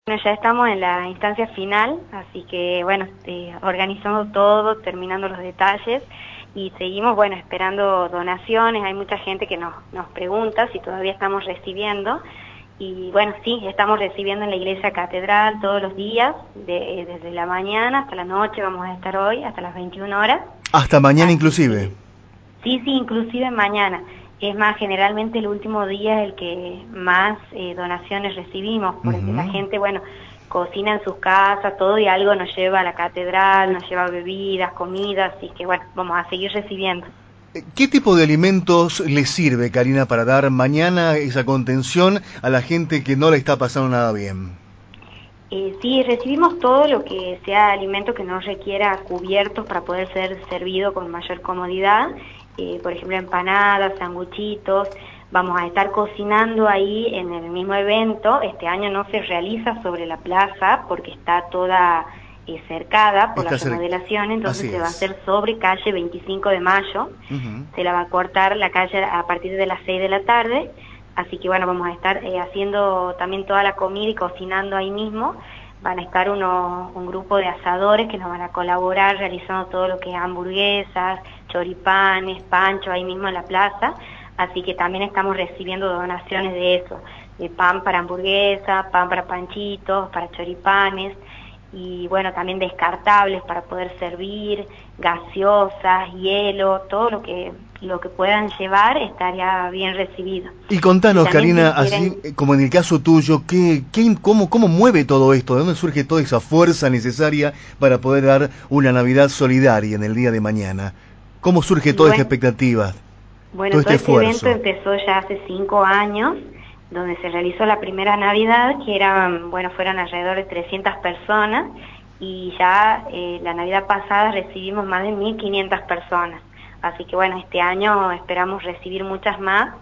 Bueno, ya estamos en la instancia final, así que bueno, organizando todo, terminando los detalles y seguimos, bueno, esperando donaciones. Hay mucha gente que nos pregunta si todavía estamos recibiendo y bueno, sí, estamos recibiendo en la iglesia catedral todos los días, desde la mañana hasta la noche. Vamos a estar hoy hasta las 21 horas. Hasta mañana Así inclusive. sí, inclusive mañana. Es más, generalmente el último día es el que más donaciones recibimos, porque la gente, bueno, cocina en sus casas, todo, y algo nos lleva a la catedral, nos lleva bebidas, comidas, así que bueno, vamos a seguir recibiendo. ¿Qué tipo de alimentos le sirve, Karina, para dar mañana esa contención a la gente que no le está pasando nada bien? Sí, recibimos todo lo que sea alimento que no requiera cubiertos para poder ser servido con mayor comodidad. Por ejemplo, empanadas, sanguchitos. Vamos a estar cocinando ahí en el mismo evento. Este año no se realiza sobre la plaza porque está toda cercada por Está las cerca. remodelaciones, entonces Así se va a es. hacer sobre calle 25 de Mayo. Se la va a cortar la calle a partir de las 6 de la tarde. Así que bueno, vamos a estar haciendo también toda la comida y cocinando ahí mismo. Van a estar un grupo de asadores que nos van a colaborar realizando todo lo que es hamburguesas, choripanes, pancho ahí mismo en la plaza. Así que también estamos recibiendo donaciones de eso, de pan para hamburguesa, pan para panchitos, para choripanes y bueno, también descartables para poder servir, gaseosas, hielo, todo lo que puedan llevar estaría bien recibido. Y Y contanos, también Karina, si así quieren, como en el caso tuyo, cómo mueve todo esto? ¿De dónde surge toda esa fuerza necesaria para poder dar una Navidad solidaria en el día de mañana? ¿Cómo surge y toda esta bueno, expectativa, todo bueno, todo este este evento esfuerzo? empezó ya hace 5 años, donde se realizó la primera Navidad, que eran, bueno, fueron alrededor de 300 personas, y ya la Navidad pasada recibimos más de 1.500 personas. Así que bueno, este año esperamos recibir muchas más,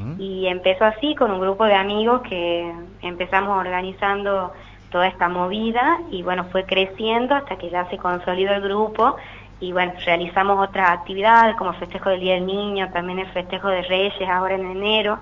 y empezó así con un grupo de amigos que empezamos organizando toda esta movida, y bueno, fue creciendo hasta que ya se consolidó el grupo. Y bueno, realizamos otras actividades como festejo del Día del Niño, también el festejo de Reyes ahora en enero,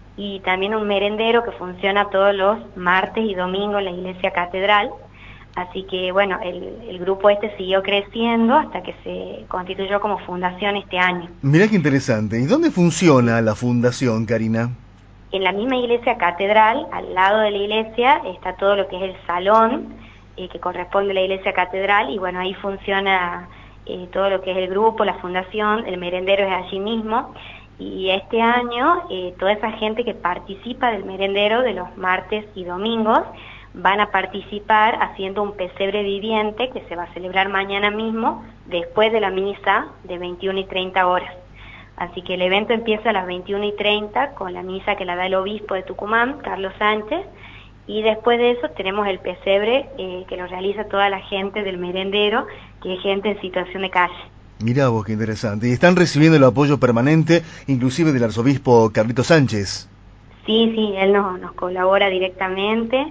y también un merendero que funciona todos los martes y domingos en la iglesia catedral. Así que bueno, el grupo este siguió creciendo hasta que se constituyó como fundación este año. Mirá qué interesante. ¿Y dónde funciona la fundación, Karina? En la misma iglesia catedral, al lado de la iglesia, está todo lo que es el salón que corresponde a la iglesia catedral, y bueno, ahí funciona todo lo que es el grupo, la fundación, el merendero es allí mismo, y este año toda esa gente que participa del merendero de los martes y domingos van a participar haciendo un pesebre viviente que se va a celebrar mañana mismo, después de la misa de 21 y 30 horas. Así que el evento empieza a las 21:30 con la misa que la da el obispo de Tucumán, Carlos Sánchez, y después de eso tenemos el pesebre que lo realiza toda la gente del merendero, que es gente en situación de calle. Mirá vos, qué interesante. Y están recibiendo el apoyo permanente, inclusive del arzobispo Carlito Sánchez. Sí, él nos colabora directamente,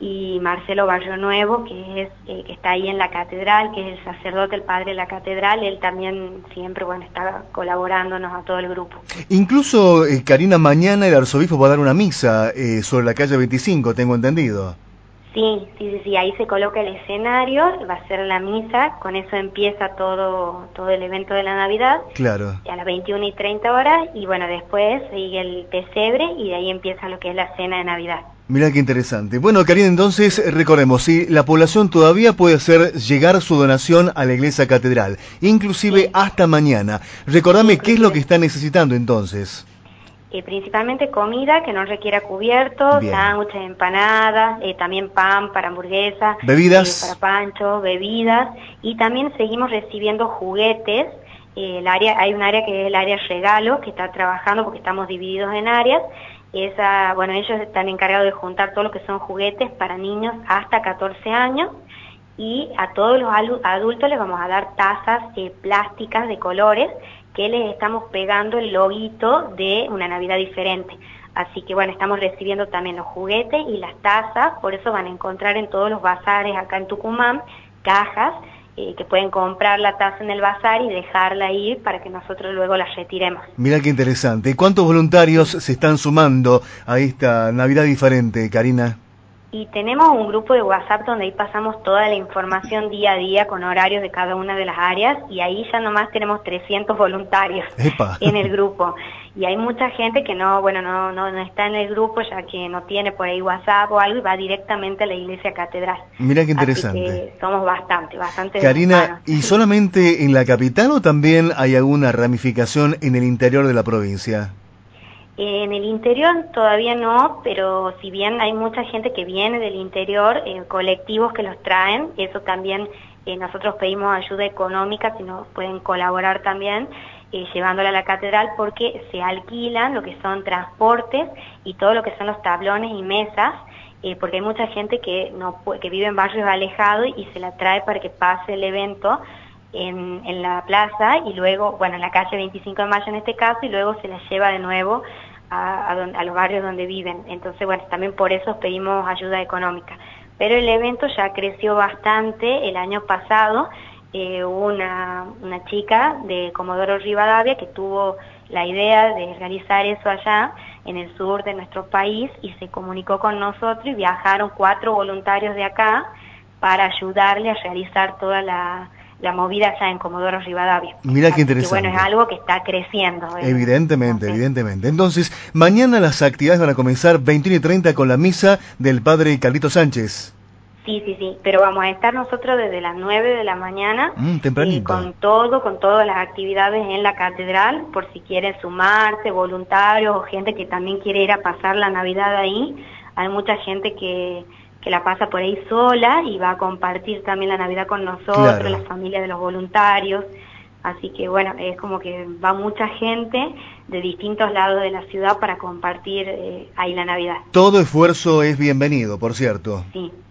y Marcelo Barrio Nuevo, que es que está ahí en la catedral, que es el sacerdote, el padre de la catedral, él también siempre, bueno, está colaborándonos a todo el grupo. Incluso, Karina, mañana el arzobispo va a dar una misa sobre la calle 25, tengo entendido. Sí, ahí se coloca el escenario, va a ser la misa, con eso empieza todo el evento de la Navidad, Claro. a las 21:30 horas, y bueno, después sigue el pesebre, y de ahí empieza lo que es la cena de Navidad. Mirá qué interesante. Bueno, Karina, entonces recordemos, si la población todavía puede hacer llegar su donación a la iglesia catedral, inclusive Sí, hasta mañana. Recordame qué es lo que inclusive. está necesitando entonces. Principalmente comida que no requiera cubiertos, Bien. sándwiches, empanadas, también pan para hamburguesa, para Bebidas. pancho, bebidas, y también seguimos recibiendo juguetes. Hay un área que es el área regalo, que está trabajando porque estamos divididos en áreas. Bueno, ellos están encargados de juntar todo lo que son juguetes para niños hasta 14 años, y a todos los adultos les vamos a dar tazas plásticas de colores, que les estamos pegando el loguito de una Navidad diferente. Así que bueno, estamos recibiendo también los juguetes y las tazas, por eso van a encontrar en todos los bazares acá en Tucumán cajas que pueden comprar la taza en el bazar y dejarla ahí para que nosotros luego la retiremos. Mirá qué interesante. ¿Cuántos voluntarios Sí. se están sumando a esta Navidad diferente, Karina? Y tenemos un grupo de WhatsApp donde ahí pasamos toda la información día a día con horarios de cada una de las áreas y ahí ya nomás tenemos 300 voluntarios ¡Epa! en el grupo. Y hay mucha gente que no está en el grupo ya que no tiene por ahí WhatsApp o algo y va directamente a la iglesia catedral. Mira qué Así interesante. que somos bastante Karina, humanos. ¿y solamente en la capital o también hay alguna ramificación en el interior de la provincia? En el interior todavía no, pero si bien hay mucha gente que viene del interior, colectivos que los traen, eso también nosotros pedimos ayuda económica, si nos pueden colaborar también, llevándola a la catedral, porque se alquilan lo que son transportes y todo lo que son los tablones y mesas, porque hay mucha gente que que vive en barrios alejados y se la trae para que pase el evento en la plaza y luego, bueno, en la calle 25 de Mayo en este caso, y luego se la lleva de nuevo a los barrios donde viven. Entonces, bueno, también por eso pedimos ayuda económica. Pero el evento ya creció bastante. El año pasado hubo una chica de Comodoro Rivadavia que tuvo la idea de realizar eso allá en el sur de nuestro país y se comunicó con nosotros y viajaron 4 voluntarios de acá para ayudarle a realizar toda la movida allá en Comodoro Rivadavia. Mira qué Así que interesante. bueno, es algo que está creciendo. Evidentemente, No sé. evidentemente. Entonces, mañana las actividades van a comenzar 21:30 con la misa del padre Carlito Sánchez. Sí, pero vamos a estar nosotros desde las 9 de la mañana Tempranito. con todas las actividades en la catedral, por si quieren sumarse, voluntarios o gente que también quiere ir a pasar la Navidad ahí. Hay mucha gente que la pasa por ahí sola y va a compartir también la Navidad con nosotros, Claro. la familia de los voluntarios. Así que bueno, es como que va mucha gente de distintos lados de la ciudad para compartir ahí la Navidad. Todo esfuerzo es bienvenido, por cierto. Sí.